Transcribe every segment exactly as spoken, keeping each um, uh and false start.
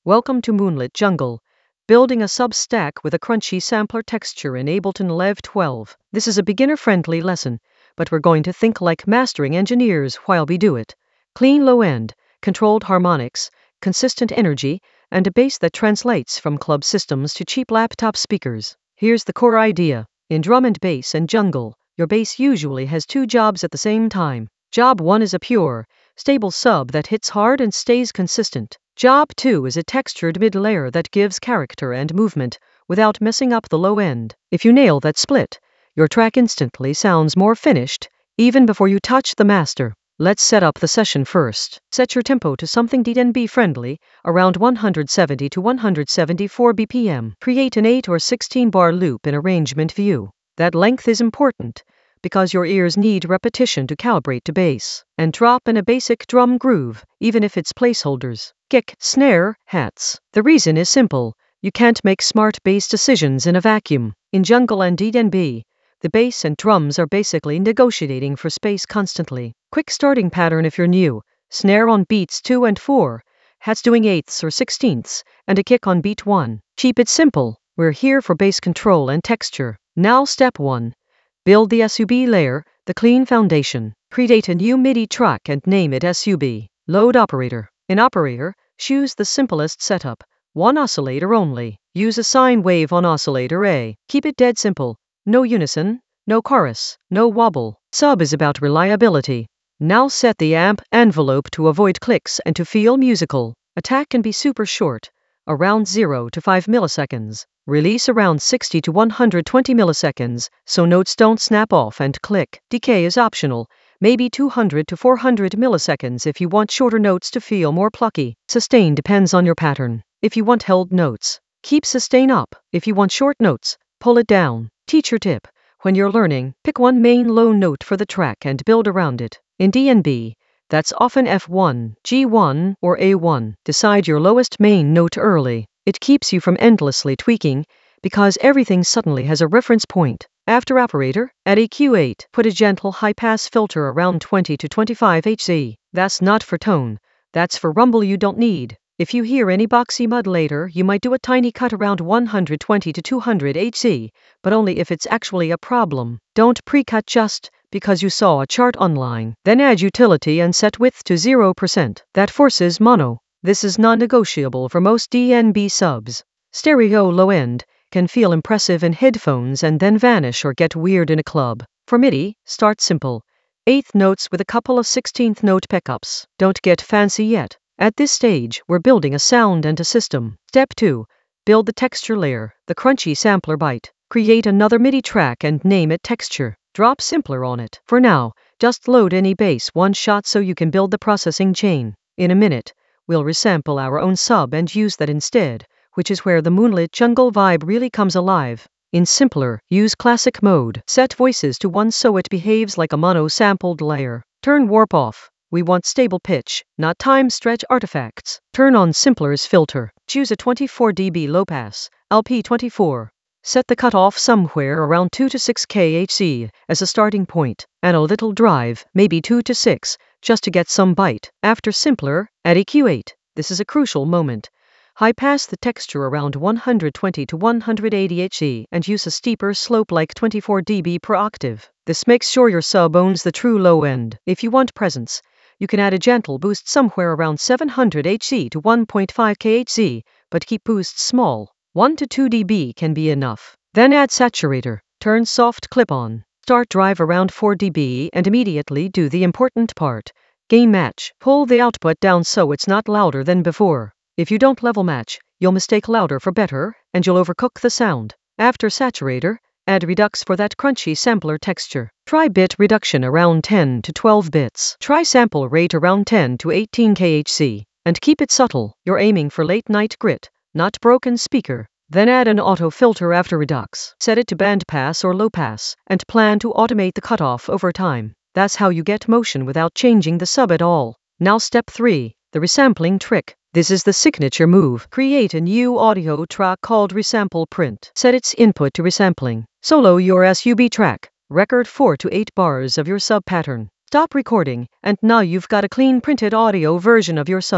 Welcome to Moonlit Jungle, building a sub-stack with a crunchy sampler texture in Ableton Live twelve. This is a beginner-friendly lesson, but we're going to think like mastering engineers while we do it. Clean low end, controlled harmonics, consistent energy, and a bass that translates from club systems to cheap laptop speakers. Here's the core idea. In drum and bass and jungle, your bass usually has two jobs at the same time. Job one is a pure, stable sub that hits hard and stays consistent. Job two is a textured mid-layer that gives character and movement without messing up the low end. If you nail that split, your track instantly sounds more finished, even before you touch the master. Let's set up the session first. Set your tempo to something D N B friendly, around one hundred seventy to one hundred seventy-four B P M. Create an eight or sixteen bar loop in arrangement view. That length is important, because your ears need repetition to calibrate to bass. And drop in a basic drum groove, even if it's placeholders. Kick, snare, hats. The reason is simple. You can't make smart bass decisions in a vacuum. In jungle and D N B, the bass and drums are basically negotiating for space constantly. Quick starting pattern if you're new. Snare on beats two and four, hats doing eighths or sixteenths, and a kick on beat one. Keep it simple. We're here for bass control and texture. Now step one. Build the sub layer, the clean foundation. Create a new MIDI track and name it sub. Load operator. In operator, choose the simplest setup. One oscillator only. Use a sine wave on oscillator A. Keep it dead simple. No unison, no chorus, no wobble. Sub is about reliability. Now set the amp envelope to avoid clicks and to feel musical. Attack can be super short, around zero to five milliseconds. Release around sixty to one hundred twenty milliseconds, so notes don't snap off and click. Decay is optional, maybe two hundred to four hundred milliseconds if you want shorter notes to feel more plucky. Sustain depends on your pattern. If you want held notes, keep sustain up. If you want short notes, pull it down. Teacher tip: when you're learning, pick one main low note for the track and build around it. In D N B, that's often F one, G one, or A one. Decide your lowest main note early. It keeps you from endlessly tweaking, because everything suddenly has a reference point. After operator, add E Q eight. Put a gentle high-pass filter around twenty to twenty-five hertz. That's not for tone. That's for rumble you don't need. If you hear any boxy mud later, you might do a tiny cut around one hundred twenty to two hundred hertz, but only if it's actually a problem. Don't pre-cut just because you saw a chart online. Then add utility and set width to zero percent. That forces mono. This is non-negotiable for most D N B subs. Stereo low end can feel impressive in headphones and then vanish or get weird in a club. For MIDI, start simple. Eighth notes with a couple of sixteenth note pickups. Don't get fancy yet. At this stage, we're building a sound and a system. Step two. Build the texture layer, the crunchy sampler byte. Create another MIDI track and name it texture. Drop simpler on it. For now, just load any bass one shot so you can build the processing chain. In a minute, we'll resample our own sub and use that instead, which is where the Moonlit Jungle vibe really comes alive. In simpler, use classic mode. Set voices to one so it behaves like a mono-sampled layer. Turn warp off. We want stable pitch, not time stretch artifacts. Turn on simpler's filter. Choose a twenty-four decibel low pass, L P twenty-four. Set the cutoff somewhere around two to six kilohertz as a starting point, and a little drive, maybe two to six, just to get some bite. After simpler, add E Q eight. This is a crucial moment. High pass the texture around one hundred twenty to one hundred eighty hertz and use a steeper slope like twenty-four decibels per octave. This makes sure your sub owns the true low end. If you want presence, you can add a gentle boost somewhere around seven hundred hertz to one point five kilohertz, but keep boosts small. one to two decibels can be enough. Then add saturator. Turn soft clip on. Start drive around four decibels and immediately do the important part. Gain match. Pull the output down so it's not louder than before. If you don't level match, you'll mistake louder for better, and you'll overcook the sound. After saturator, add redux for that crunchy sampler texture. Try bit reduction around ten to twelve bits. Try sample rate around ten to eighteen kilohertz. And keep it subtle. You're aiming for late night grit, not broken speaker. Then add an auto filter after redux. Set it to band pass or low pass, and plan to automate the cutoff over time. That's how you get motion without changing the sub at all. Now step three, the resampling trick. This is the signature move. Create a new audio track called Resample Print. Set its input to resampling. Solo your sub track. Record four to eight bars of your sub pattern. Stop recording, and now you've got a clean printed audio version of your sub.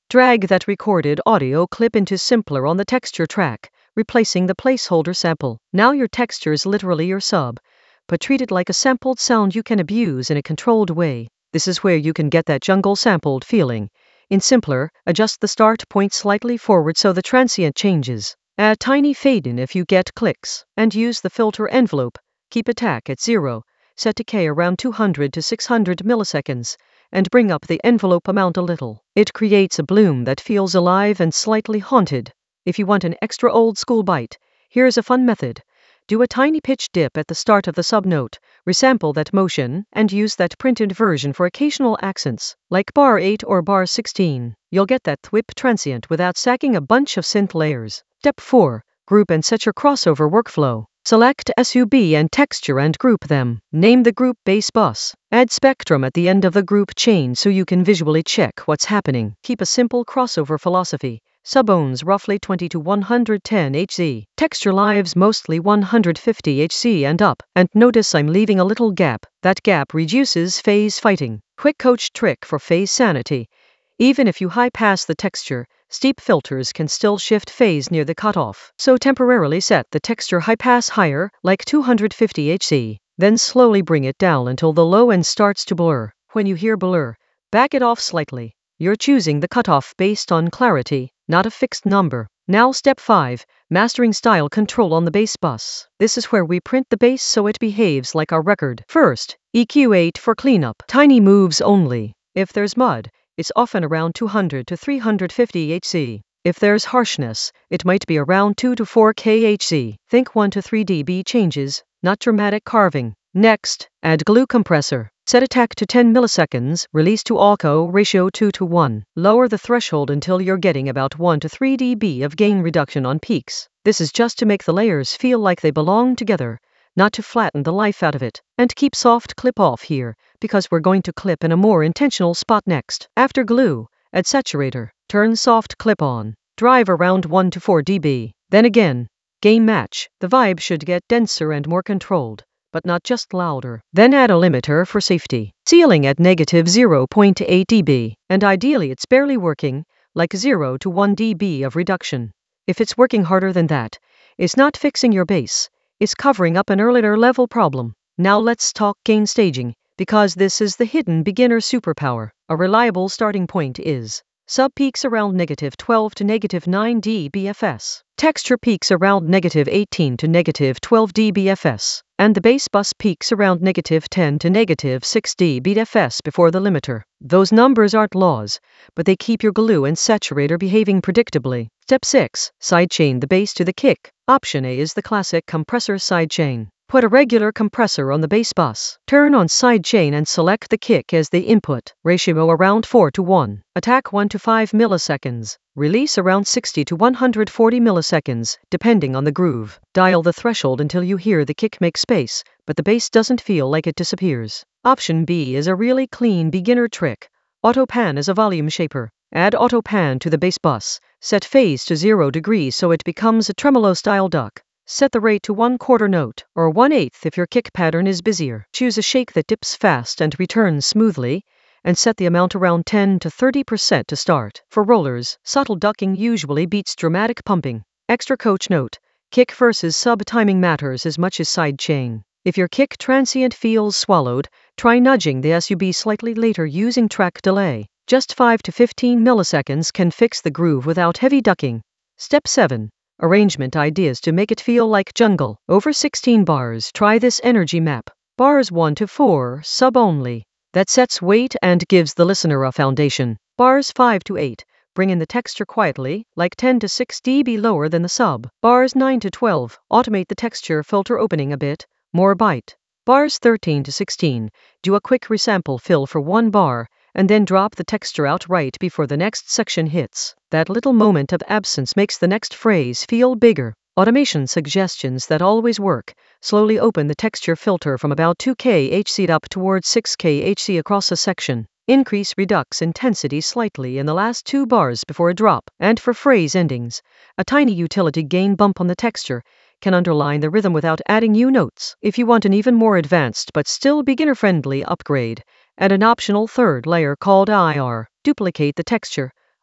Drag that recorded audio clip into Simpler on the texture track, replacing the placeholder sample. Now your texture is literally your sub, but treat it like a sampled sound you can abuse in a controlled way. This is where you can get that jungle sampled feeling. In Simpler, adjust the start point slightly forward so the transient changes. Add tiny fade-in if you get clicks, and use the filter envelope. Keep attack at zero, set decay around two hundred to six hundred milliseconds, and bring up the envelope amount a little. It creates a bloom that feels alive and slightly haunted. If you want an extra old-school bite, here's a fun method. Do a tiny pitch dip at the start of the subnote, resample that motion, and use that printed version for occasional accents, like bar eight or bar sixteen. You'll get that thwip transient without sacking a bunch of synth layers. Step four. Group and set your crossover workflow. Select sub and texture and group them. Name the group bass bus. Add spectrum at the end of the group chain so you can visually check what's happening. Keep a simple crossover philosophy. Subbones roughly twenty to one hundred ten hertz. Texture lives mostly one hundred fifty hertz and up. And notice I'm leaving a little gap. That gap reduces phase fighting. Quick coach trick for phase sanity. Even if you high pass the texture, steep filters can still shift phase near the cutoff. So temporarily set the texture high pass higher, like two hundred fifty hertz. Then slowly bring it down until the low end starts to blur. When you hear blur, back it off slightly. You're choosing the cutoff based on clarity, not a fixed number. Now step five. Mastering style control on the bass bus. This is where we print the bass so it behaves like our record. First, E Q eight for cleanup. Tiny moves only. If there's mud, it's often around two hundred to three hundred fifty hertz. If there's harshness, it might be around two to four kilohertz. Think one to three decibels changes, not dramatic carving. Next, add glue compressor. Set attack to ten milliseconds, release to A C O ratio two to one. Lower the threshold until you're getting about one to three decibels of gain reduction on peaks. This is just to make the layers feel like they belong together, not to flatten the life out of it. And keep soft clip off here, because we're going to clip in a more intentional spot next. After glue, add saturator. Turn soft clip on. Drive around one to four decibels. Then again, gain match. The vibe should get denser and more controlled, but not just louder. Then add a limiter for safety. Ceiling at negative zero point eight decibels. And ideally it's barely working, like zero to one decibel of reduction. If it's working harder than that, it's not fixing your bass. It's covering up an earlier level problem. Now let's talk gain staging, because this is the hidden beginner superpower. A reliable starting point is sub peaks around negative twelve to negative nine decibels F S. Texture peaks around negative eighteen to negative twelve decibels F S. And the bass bus peaks around negative ten to negative six decibels F S before the limiter. Those numbers aren't laws, but they keep your glue and saturator behaving predictably. Step six. Sidechain the bass to the kick. Option A is the classic compressor sidechain. Put a regular compressor on the bass bus. Turn on sidechain and select the kick as the input. Ratio around four to one. Attack one to five milliseconds. Release around sixty to one hundred forty milliseconds, depending on the groove. Dial the threshold until you hear the kick make space, but the bass doesn't feel like it disappears. Option B is a really clean beginner trick. Auto pan is a volume shaper. Add auto pan to the bass bus. Set phase to zero degrees so it becomes a tremolo-style duck. Set the rate to one quarter note, or one eighth if your kick pattern is busier. Choose a shake that dips fast and returns smoothly, and set the amount around ten to thirty percent to start. For rollers, subtle ducking usually beats dramatic pumping. Extra coach note: kick versus sub timing matters as much as side chain. If your kick transient feels swallowed, try nudging the sub slightly later using track delay. Just five to fifteen milliseconds can fix the groove without heavy ducking. Step seven. Arrangement ideas to make it feel like jungle. Over sixteen bars, try this energy map. Bars one to four, sub only. That sets weight and gives the listener a foundation. Bars five to eight, bring in the texture quietly, like ten to six decibels lower than the sub. Bars nine to twelve, automate the texture filter opening a bit, more bite. Bars thirteen to sixteen, do a quick resample fill for one bar, and then drop the texture out right before the next section hits. That little moment of absence makes the next phrase feel bigger. Automation suggestions that always work. Slowly open the texture filter from about two kilohertz up towards six kilohertz across a section. Increase redux intensity slightly in the last two bars before a drop. And for phrase endings, a tiny utility gain bump on the texture can underline the rhythm without adding new notes. If you want an even more advanced but still beginner-friendly upgrade, add an optional third layer called I R. Duplicate the texture,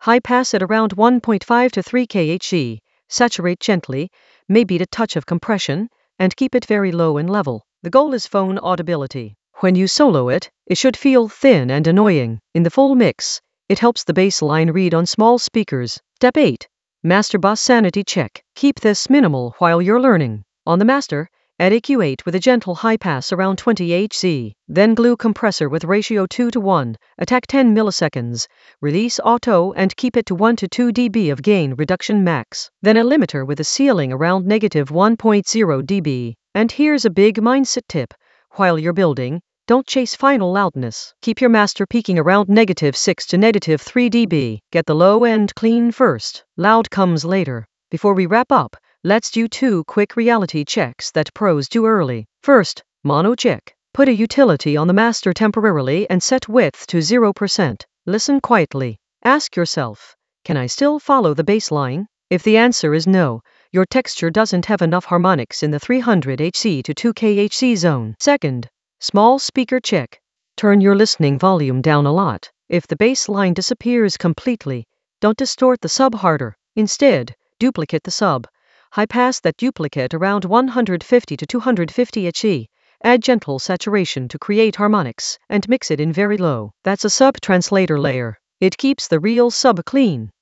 High pass at around one point five to three kHz. Saturate gently, maybe a touch of compression, and keep it very low and level. The goal is phone audibility. When you solo it, it should feel thin and annoying. In the full mix, it helps the bass line read on small speakers. Step eight. Master bus sanity check. Keep this minimal while you're learning. On the master, add E Q eight with a gentle high pass around twenty hertz. Then glue compressor with ratio two to one, attack ten milliseconds, release auto and keep it to one to two decibels of gain reduction max. Then a limiter with a ceiling around negative one point zero decibels. And here's a big mindset tip. While you're building, don't chase final loudness. Keep your master peaking around negative six to negative three decibels. Get the low end clean first. Loud comes later. Before we wrap up, let's do two quick reality checks that pros do early. First, mono check. Put a utility on the master temporarily and set width to zero percent. Listen quietly. Ask yourself, can I still follow the bass line? If the answer is no, your texture doesn't have enough harmonics in the three hundred hertz to two kilohertz zone. Second, small speaker check. Turn your listening volume down a lot. If the bass line disappears completely, don't distort the sub harder. Instead, duplicate the sub. High pass that duplicate around one hundred fifty to two hundred fifty hertz. Add gentle saturation to create harmonics, and mix it in very low. That's a sub translator layer. It keeps the real sub clean.